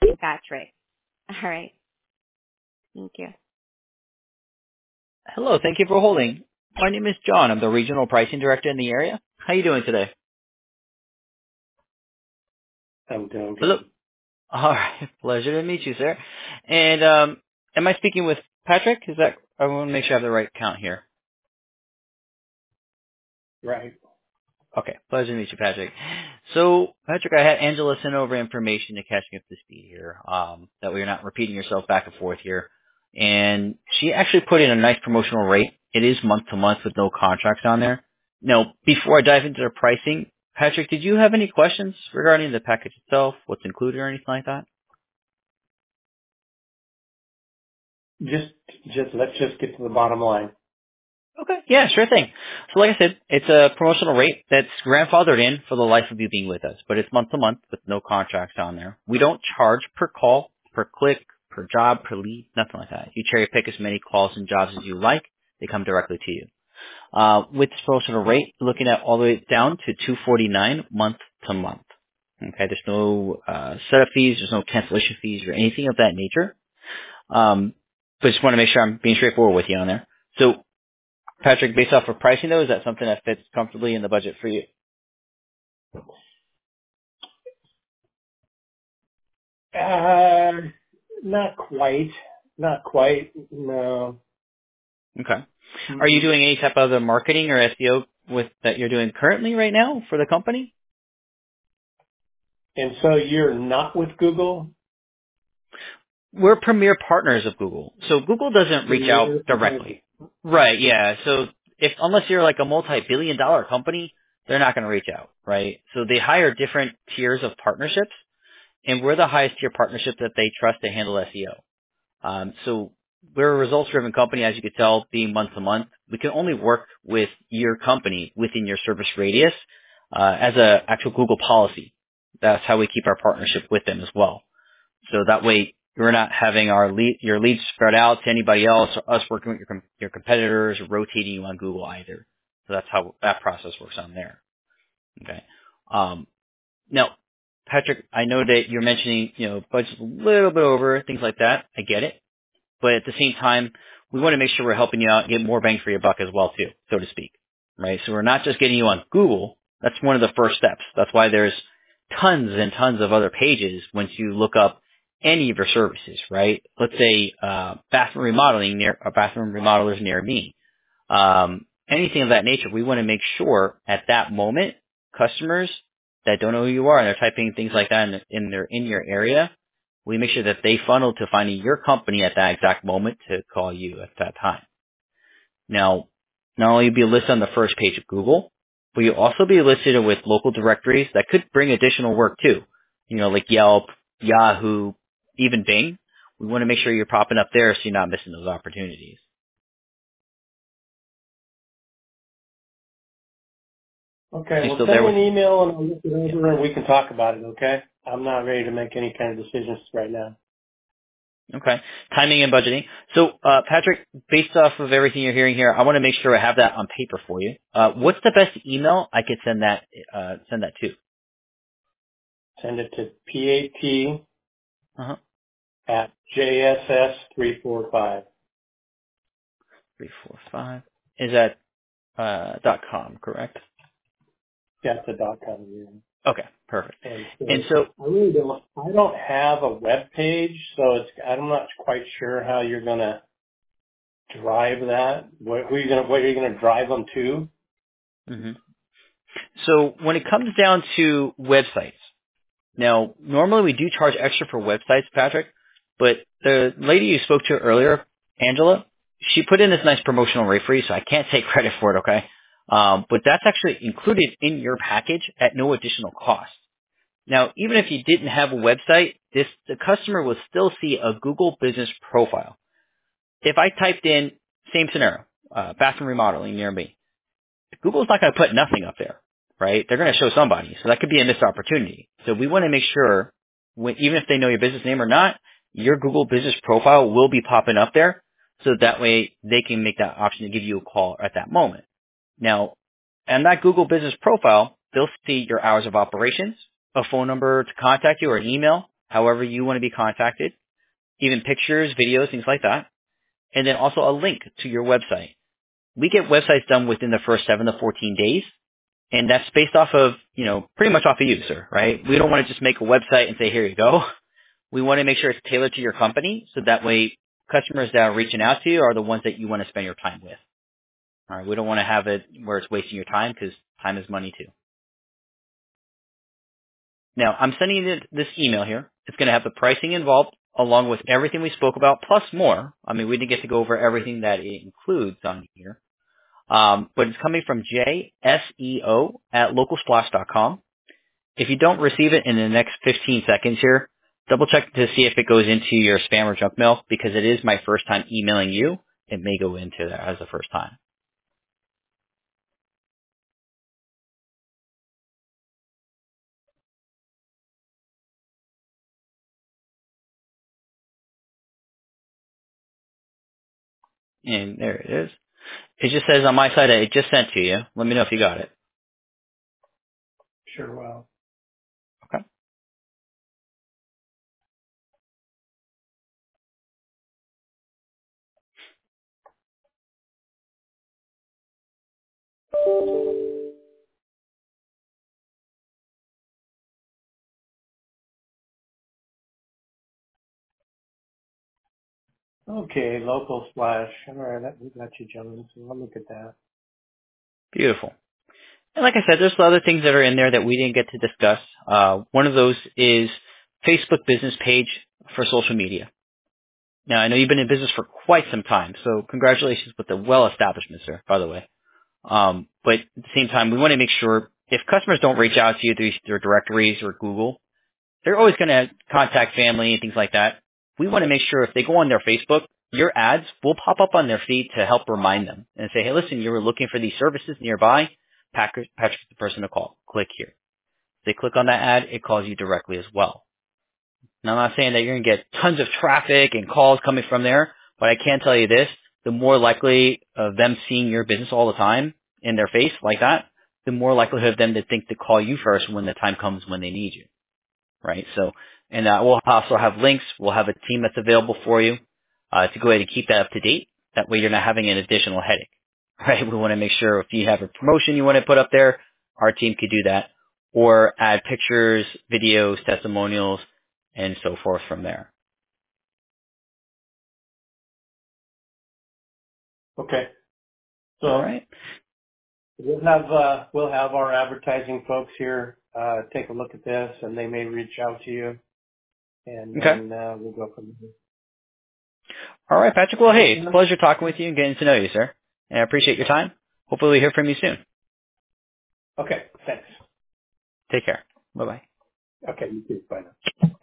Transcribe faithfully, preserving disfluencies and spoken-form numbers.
Patrick. All right. Thank you. Hello, thank you for holding. My name is John. I'm the regional pricing director in the area. How are you doing today? I'm doing Hello. good. All right. Pleasure to meet you, sir. And um, am I speaking with Patrick? Is that? I want to make sure I have the right count here. Right. Okay. Pleasure to meet you, Patrick. So, Patrick, I had Angela send over information to catch me up to speed here. Um, that way you're not repeating yourself back and forth here. And she actually put in a nice promotional rate. It is month to month with no contracts on there. Now, before I dive into the pricing, Patrick, did you have any questions regarding the package itself, what's included or anything like that? Just, just let's just get to the bottom line. Okay. Yeah, sure thing. So like I said, it's a promotional rate that's grandfathered in for the life of you being with us, but it's month to month with no contracts on there. We don't charge per call, per click, per job, per lead, nothing like that. You cherry pick as many calls and jobs as you like. They come directly to you. Uh, with this promotional rate, you're looking at all the way down to two forty-nine month to month. Okay. There's no, uh, setup fees. There's no cancellation fees or anything of that nature. Um, but just want to make sure I'm being straightforward with you on there. So Patrick, based off of pricing though, is that something that fits comfortably in the budget for you? Uh, not quite. Not quite. No. Okay. Are you Mm-mm. doing any type of other marketing or S E O with that you're doing currently right now for the company? And so you're not with Google? We're premier partners of Google. So Google doesn't reach out You're- directly. Right, yeah. So if unless you're like a multi-billion dollar company, they're not going to reach out, right? So they hire different tiers of partnerships, and we're the highest tier partnership that they trust to handle S E O. Um, so we're a results-driven company, as you could tell, being month to month. We can only work with your company within your service radius uh, as a actual Google policy. That's how we keep our partnership with them as well. So that way, we're not having our lead, your leads spread out to anybody else, or us working with your, com- your competitors, or rotating you on Google either. So that's how that process works on there. Okay. Um, now, Patrick, I know that you're mentioning, you know, budget's a little bit over, things like that. I get it. But at the same time, we want to make sure we're helping you out and get more bang for your buck as well too, so to speak. Right? So we're not just getting you on Google. That's one of the first steps. That's why there's tons and tons of other pages once you look up any of your services, right? Let's say uh, bathroom remodeling near a bathroom remodelers near me. Um, anything of that nature, we want to make sure at that moment, customers that don't know who you are and they're typing things like that in, in their in your area, we make sure that they funnel to finding your company at that exact moment to call you at that time. Now, not only be listed on the first page of Google, but you'll also be listed with local directories that could bring additional work too. You know, like Yelp, Yahoo, even Bing. We want to make sure you're popping up there so you're not missing those opportunities. Okay, Are you well still send there me with an me? email and I'll look it Yeah. over and we can talk about it, okay? I'm not ready to make any kind of decisions right now. Okay. Timing and budgeting. So, uh, Patrick, based off of everything you're hearing here, I want to make sure I have that on paper for you. Uh, what's the best email I could send that, uh, send that to? Send it to pat Uh-huh. at j s s three four five. Three, four, five. Is that, uh, dot com, correct? That's the dot com. Yeah. Okay. Perfect. And And so so, I really don't, I don't have a web page, so it's, I'm not quite sure how you're going to drive that. What, who are you going to, what are you going to drive them to? mhm. So when it comes down to websites, now, normally we do charge extra for websites, Patrick, but the lady you spoke to earlier, Angela, she put in this nice promotional rate for you, so I can't take credit for it, okay? Um, but that's actually included in your package at no additional cost. Now, even if you didn't have a website, this the customer will still see a Google Business Profile. If I typed in, same scenario, uh, bathroom remodeling near me, Google's not going to put nothing up there, right? They're going to show somebody. So that could be a missed opportunity. So we want to make sure, when, even if they know your business name or not, your Google business profile will be popping up there. So that way they can make that option to give you a call at that moment. Now, and that Google business profile, they'll see your hours of operations, a phone number to contact you or an email, however you want to be contacted, even pictures, videos, things like that, and then also a link to your website. We get websites done within the first seven to fourteen days, and that's based off of, you know, pretty much off a user, right? We don't want to just make a website and say, here you go. We want to make sure it's tailored to your company, so that way customers that are reaching out to you are the ones that you want to spend your time with. All right, we don't want to have it where it's wasting your time, because time is money too. Now, I'm sending you this email here. It's going to have the pricing involved, along with everything we spoke about, plus more. I mean, we didn't get to go over everything that it includes on here. Um, but it's coming from J S E O at local splash dot com. If you don't receive it in the next fifteen seconds here, double check to see if it goes into your spam or junk mail, because it is my first time emailing you. It may go into there as the first time. And there it is. It just says on my side that it just sent to you. Let me know if you got it. Sure will. Okay. Okay, local splash. All right, that, we got you, gentlemen. So I'll look at that. Beautiful. And like I said, there's other things that are in there that we didn't get to discuss. Uh, one of those is Facebook business page for social media. Now, I know you've been in business for quite some time, so congratulations with the well establishment, sir, by the way. Um, but at the same time, we want to make sure if customers don't reach out to you through their directories or Google, they're always going to contact family and things like that. We want to make sure if they go on their Facebook, your ads will pop up on their feed to help remind them and say, hey, listen, you were looking for these services nearby. Patrick, Patrick's the person to call. Click here. If they click on that ad, it calls you directly as well. Now, I'm not saying that you're going to get tons of traffic and calls coming from there, but I can tell you this, the more likely of them seeing your business all the time in their face like that, the more likelihood of them to think to call you first when the time comes when they need you. Right? So, and uh, we'll also have links. We'll have a team that's available for you uh, to go ahead and keep that up to date. That way you're not having an additional headache. Right? We want to make sure if you have a promotion you want to put up there, our team could do that, or add pictures, videos, testimonials, and so forth from there. Okay. All So right? we'll have uh, we'll have our advertising folks here uh, take a look at this, and they may reach out to you, and Okay. then uh, we'll go from All right, Patrick. Well, hey, it's a there. pleasure talking with you and getting to know you, sir. And I appreciate your time. Hopefully we hear from you soon. Okay. Thanks. Take care. Bye-bye. Okay. You too. Bye now.